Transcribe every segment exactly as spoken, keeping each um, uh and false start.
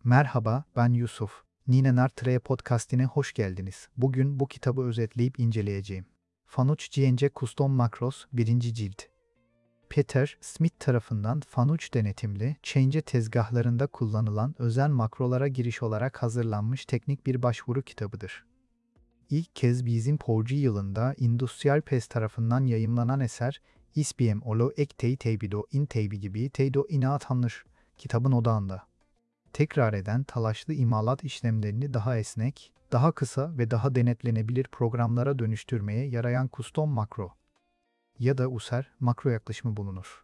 Merhaba, ben Yusuf. Ninenar Tre Podcast'ine hoş geldiniz. Bugün bu kitabı özetleyip inceleyeceğim. Fanuc G N C Custom Macros birinci Cilt. Peter Smith tarafından Fanuc denetimli, Change tezgahlarında kullanılan özel makrolara giriş olarak hazırlanmış teknik bir başvuru kitabıdır. İlk kez bizim Porci yılında Industrial Press tarafından yayımlanan eser, İsbiem Olo Ek Tey Teybido In Teybi gibi Teydo İnaat Hanır kitabın odağında. Tekrar eden talaşlı imalat işlemlerini daha esnek, daha kısa ve daha denetlenebilir programlara dönüştürmeye yarayan custom makro ya da U S E R makro yaklaşımı bulunur.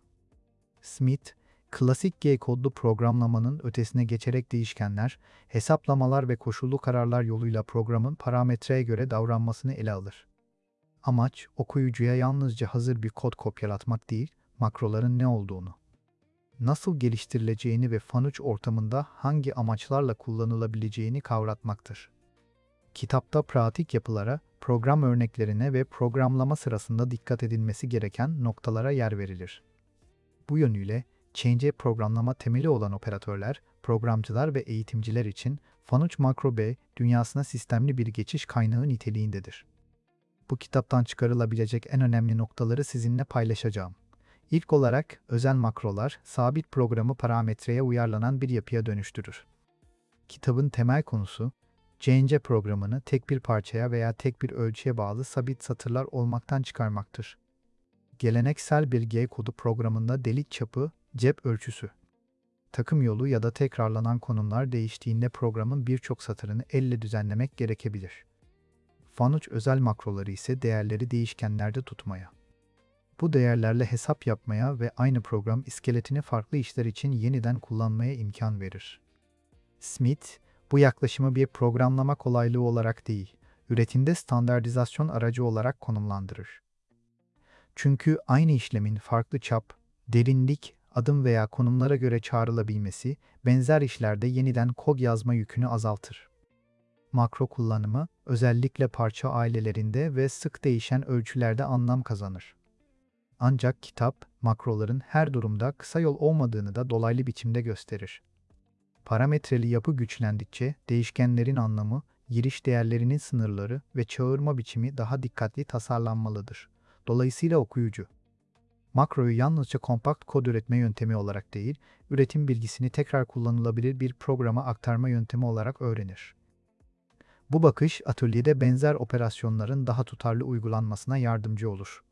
Smith, klasik G kodlu programlamanın ötesine geçerek değişkenler, hesaplamalar ve koşullu kararlar yoluyla programın parametreye göre davranmasını ele alır. Amaç, okuyucuya yalnızca hazır bir kod kopyalatmak değil, makroların ne olduğunu, nasıl geliştirileceğini ve Fanuc ortamında hangi amaçlarla kullanılabileceğini kavratmaktır. Kitapta pratik yapılara, program örneklerine ve programlama sırasında dikkat edilmesi gereken noktalara yer verilir. Bu yönüyle, Change programlama temeli olan operatörler, programcılar ve eğitimciler için Fanuc Makro B dünyasına sistemli bir geçiş kaynağı niteliğindedir. Bu kitaptan çıkarılabilecek en önemli noktaları sizinle paylaşacağım. İlk olarak, özel makrolar, sabit programı parametreye uyarlanan bir yapıya dönüştürür. Kitabın temel konusu, C N C programını tek bir parçaya veya tek bir ölçüye bağlı sabit satırlar olmaktan çıkarmaktır. Geleneksel bir G kodu programında delik çapı, cep ölçüsü, takım yolu ya da tekrarlanan konumlar değiştiğinde programın birçok satırını elle düzenlemek gerekebilir. Fanuc özel makroları ise değerleri değişkenlerde tutmaya, bu değerlerle hesap yapmaya ve aynı program iskeletini farklı işler için yeniden kullanmaya imkan verir. Smith, bu yaklaşımı bir programlama kolaylığı olarak değil, üretimde standartizasyon aracı olarak konumlandırır. Çünkü aynı işlemin farklı çap, derinlik, adım veya konumlara göre çağrılabilmesi, benzer işlerde yeniden kod yazma yükünü azaltır. Makro kullanımı, özellikle parça ailelerinde ve sık değişen ölçülerde anlam kazanır. Ancak kitap, makroların her durumda kısa yol olmadığını da dolaylı biçimde gösterir. Parametreli yapı güçlendikçe değişkenlerin anlamı, giriş değerlerinin sınırları ve çağırma biçimi daha dikkatli tasarlanmalıdır. Dolayısıyla okuyucu, makroyu yalnızca kompakt kod üretme yöntemi olarak değil, üretim bilgisini tekrar kullanılabilir bir programa aktarma yöntemi olarak öğrenir. Bu bakış, atölyede benzer operasyonların daha tutarlı uygulanmasına yardımcı olur.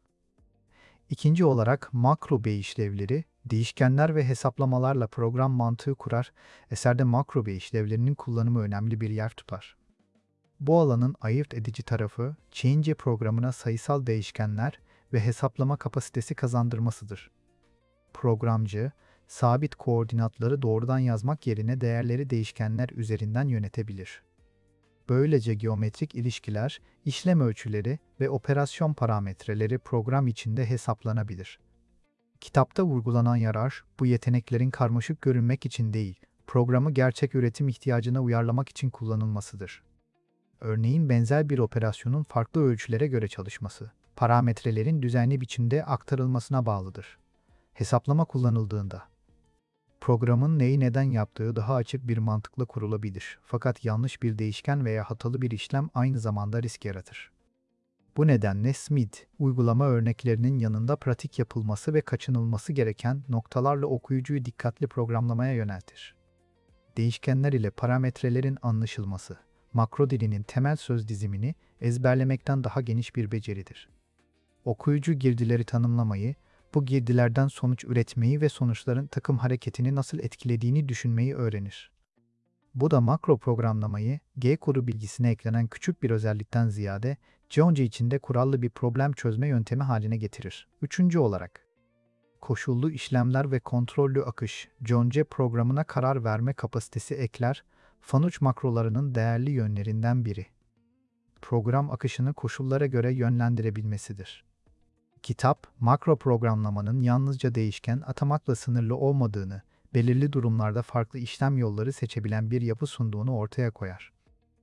İkinci olarak makro B işlevleri, değişkenler ve hesaplamalarla program mantığı kurar, eserde makro B işlevlerinin kullanımı önemli bir yer tutar. Bu alanın ayırt edici tarafı, Change programına sayısal değişkenler ve hesaplama kapasitesi kazandırmasıdır. Programcı, sabit koordinatları doğrudan yazmak yerine değerleri değişkenler üzerinden yönetebilir. Böylece geometrik ilişkiler, işlem ölçüleri ve operasyon parametreleri program içinde hesaplanabilir. Kitapta vurgulanan yarar, bu yeteneklerin karmaşık görünmek için değil, programı gerçek üretim ihtiyacına uyarlamak için kullanılmasıdır. Örneğin benzer bir operasyonun farklı ölçülere göre çalışması, parametrelerin düzenli biçimde aktarılmasına bağlıdır. Hesaplama kullanıldığında, programın neyi neden yaptığı daha açık bir mantıkla kurulabilir. Fakat yanlış bir değişken veya hatalı bir işlem aynı zamanda risk yaratır. Bu nedenle Smith, uygulama örneklerinin yanında pratik yapılması ve kaçınılması gereken noktalarla okuyucuyu dikkatli programlamaya yöneltir. Değişkenler ile parametrelerin anlaşılması, makro dilinin temel söz dizimini ezberlemekten daha geniş bir beceridir. Okuyucu girdileri tanımlamayı, bu girdilerden sonuç üretmeyi ve sonuçların takım hareketini nasıl etkilediğini düşünmeyi öğrenir. Bu da makro programlamayı, G kodu bilgisine eklenen küçük bir özellikten ziyade, C N C içinde kurallı bir problem çözme yöntemi haline getirir. Üçüncü olarak, koşullu işlemler ve kontrollü akış, C N C programına karar verme kapasitesi ekler, Fanuc makrolarının değerli yönlerinden biri. Program akışını koşullara göre yönlendirebilmesidir. Kitap, makro programlamanın yalnızca değişken atamakla sınırlı olmadığını, belirli durumlarda farklı işlem yolları seçebilen bir yapı sunduğunu ortaya koyar.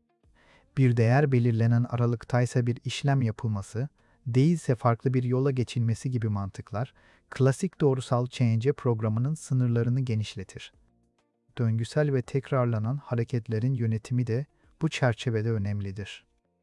Bir değer belirlenen aralıktaysa bir işlem yapılması, değilse farklı bir yola geçilmesi gibi mantıklar, klasik doğrusal Change programının sınırlarını genişletir. döngüsel ve tekrarlanan hareketlerin yönetimi de bu çerçevede önemlidir.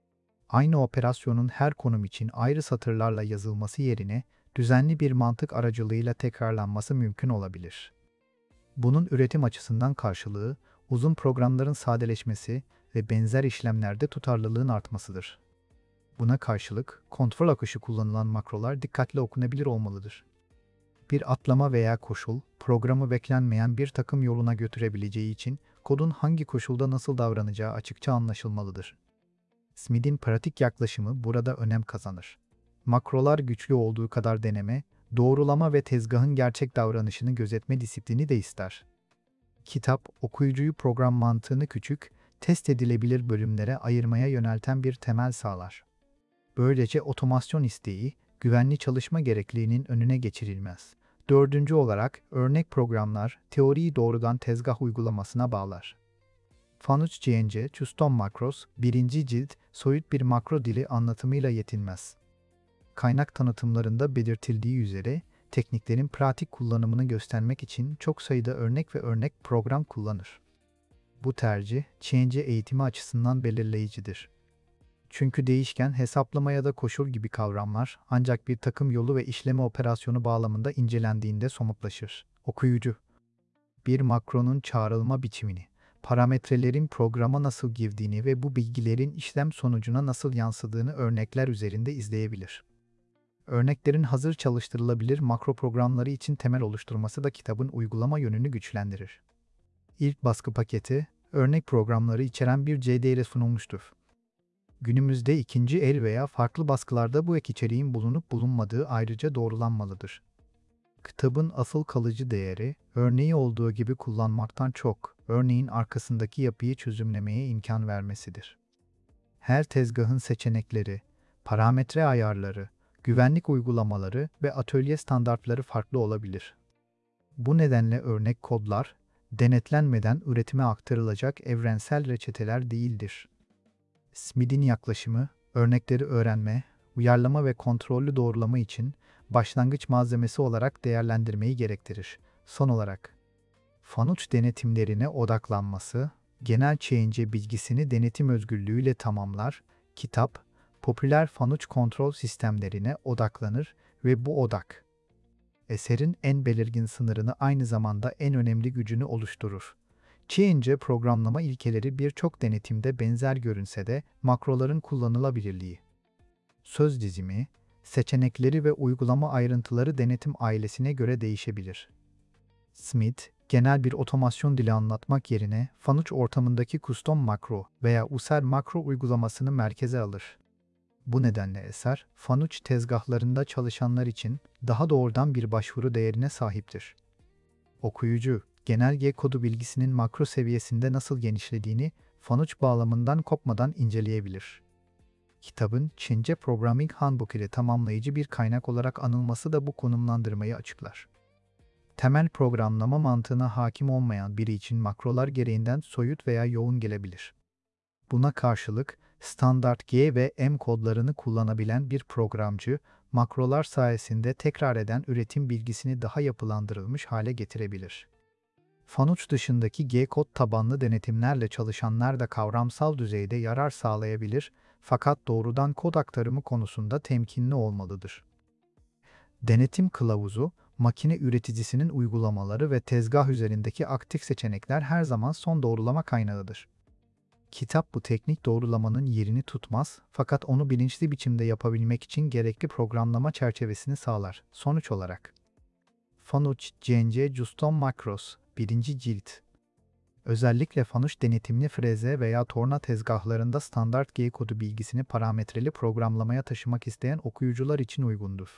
Aynı operasyonun her konum için ayrı satırlarla yazılması yerine düzenli bir mantık aracılığıyla tekrarlanması mümkün olabilir. Bunun üretim açısından karşılığı, uzun programların sadeleşmesi ve benzer işlemlerde tutarlılığın artmasıdır. Buna karşılık, kontrol akışı kullanılan makrolar dikkatli okunabilir olmalıdır. Bir atlama veya koşul, programı beklenmeyen bir takım yoluna götürebileceği için kodun hangi koşulda nasıl davranacağı açıkça anlaşılmalıdır. Smith'in pratik yaklaşımı burada önem kazanır. Makrolar güçlü olduğu kadar deneme, doğrulama ve tezgahın gerçek davranışını gözetme disiplini de ister. Kitap, okuyucuyu program mantığını küçük, test edilebilir bölümlere ayırmaya yönelten bir temel sağlar. Böylece otomasyon isteği, güvenli çalışma gerekliliğinin önüne geçirilmez. Dördüncü olarak, örnek programlar, teoriyi doğrudan tezgah uygulamasına bağlar. Fanuc G N C, Custom Macros, birinci cilt, soyut bir makro dili anlatımıyla yetinmez. Kaynak tanıtımlarında belirtildiği üzere, tekniklerin pratik kullanımını göstermek için çok sayıda örnek ve örnek program kullanır. Bu tercih, G N C eğitimi açısından belirleyicidir. Çünkü değişken hesaplama ya da koşul gibi kavramlar ancak bir takım yolu ve işleme operasyonu bağlamında incelendiğinde somutlaşır. Okuyucu, bir makronun çağrılma biçimini, parametrelerin programa nasıl girdiğini ve bu bilgilerin işlem sonucuna nasıl yansıdığını örnekler üzerinde izleyebilir. Örneklerin hazır çalıştırılabilir makro programları için temel oluşturması da kitabın uygulama yönünü güçlendirir. İlk baskı paketi, örnek programları içeren bir C D ile sunulmuştur. Günümüzde ikinci el veya farklı baskılarda bu ek içeriğin bulunup bulunmadığı ayrıca doğrulanmalıdır. Kitabın asıl kalıcı değeri, örneği olduğu gibi kullanmaktan çok, örneğin arkasındaki yapıyı çözümlemeye imkan vermesidir. Her tezgahın seçenekleri, parametre ayarları, güvenlik uygulamaları ve atölye standartları farklı olabilir. Bu nedenle örnek kodlar, denetlenmeden üretime aktarılacak evrensel reçeteler değildir. Smith'in yaklaşımı, örnekleri öğrenme, uyarlama ve kontrollü doğrulama için başlangıç malzemesi olarak değerlendirmeyi gerektirir. Son olarak, Fanuc denetimlerine odaklanması, genel G N C bilgisini denetim özgürlüğüyle tamamlar, kitap, popüler Fanuc kontrol sistemlerine odaklanır ve bu odak, eserin en belirgin sınırını aynı zamanda en önemli gücünü oluşturur. G N C programlama ilkeleri birçok denetimde benzer görünse de makroların kullanılabilirliği, söz dizimi, seçenekleri ve uygulama ayrıntıları denetim ailesine göre değişebilir. Smith, genel bir otomasyon dili anlatmak yerine Fanuc ortamındaki custom makro veya user makro uygulamasını merkeze alır. Bu nedenle eser, Fanuc tezgahlarında çalışanlar için daha doğrudan bir başvuru değerine sahiptir. Okuyucu, genel G kodu bilgisinin makro seviyesinde nasıl genişlediğini Fanuc bağlamından kopmadan inceleyebilir. Kitabın Çince Programming Handbook ile tamamlayıcı bir kaynak olarak anılması da bu konumlandırmayı açıklar. Temel programlama mantığına hakim olmayan biri için makrolar gereğinden soyut veya yoğun gelebilir. Buna karşılık, standart G ve M kodlarını kullanabilen bir programcı, makrolar sayesinde tekrar eden üretim bilgisini daha yapılandırılmış hale getirebilir. Fanuc dışındaki G kod tabanlı denetimlerle çalışanlar da kavramsal düzeyde yarar sağlayabilir, fakat doğrudan kod aktarımı konusunda temkinli olmalıdır. Denetim kılavuzu, makine üreticisinin uygulamaları ve tezgah üzerindeki aktif seçenekler her zaman son doğrulama kaynağıdır. Kitap bu teknik doğrulamanın yerini tutmaz, fakat onu bilinçli biçimde yapabilmek için gerekli programlama çerçevesini sağlar. Sonuç olarak, Fanuc G N C Custom Macros, birinci cilt. Özellikle Fanuc denetimli freze veya torna tezgahlarında standart G kodu bilgisini parametreli programlamaya taşımak isteyen okuyucular için uygundur.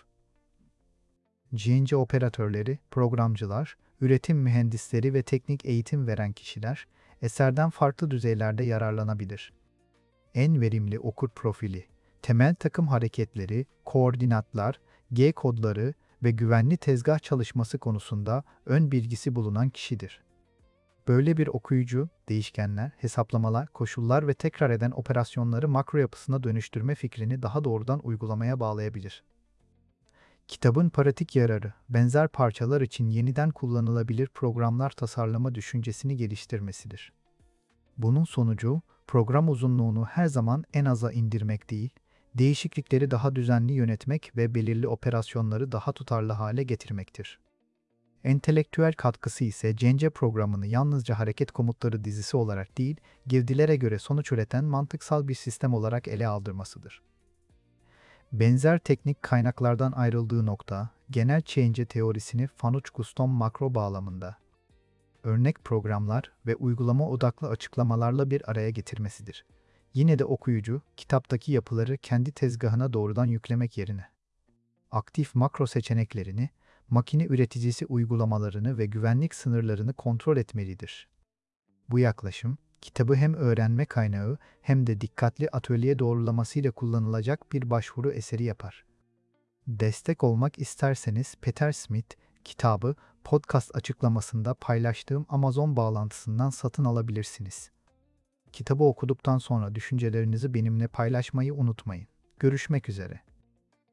G N C operatörleri, programcılar, üretim mühendisleri ve teknik eğitim veren kişiler, eserden farklı düzeylerde yararlanabilir. En verimli okur profili, temel takım hareketleri, koordinatlar, G kodları ve güvenli tezgah çalışması konusunda ön bilgisi bulunan kişidir. Böyle bir okuyucu, değişkenler, hesaplamalar, koşullar ve tekrar eden operasyonları makro yapısına dönüştürme fikrini daha doğrudan uygulamaya bağlayabilir. Kitabın pratik yararı, benzer parçalar için yeniden kullanılabilir programlar tasarlama düşüncesini geliştirmesidir. Bunun sonucu, program uzunluğunu her zaman en aza indirmek değil, değişiklikleri daha düzenli yönetmek ve belirli operasyonları daha tutarlı hale getirmektir. Entelektüel katkısı ise Cence programını yalnızca hareket komutları dizisi olarak değil, girdilere göre sonuç üreten mantıksal bir sistem olarak ele aldırmasıdır. Benzer teknik kaynaklardan ayrıldığı nokta, genel Cence teorisini Fanuc-Guston makro bağlamında, örnek programlar ve uygulama odaklı açıklamalarla bir araya getirmesidir. Yine de okuyucu, kitaptaki yapıları kendi tezgahına doğrudan yüklemek yerine, aktif makro seçeneklerini, makine üreticisi uygulamalarını ve güvenlik sınırlarını kontrol etmelidir. Bu yaklaşım, kitabı hem öğrenme kaynağı hem de dikkatli atölye doğrulamasıyla kullanılacak bir başvuru eseri yapar. Destek olmak isterseniz Peter Smith, kitabı podcast açıklamasında paylaştığım Amazon bağlantısından satın alabilirsiniz. Kitabı okuduktan sonra düşüncelerinizi benimle paylaşmayı unutmayın. Görüşmek üzere.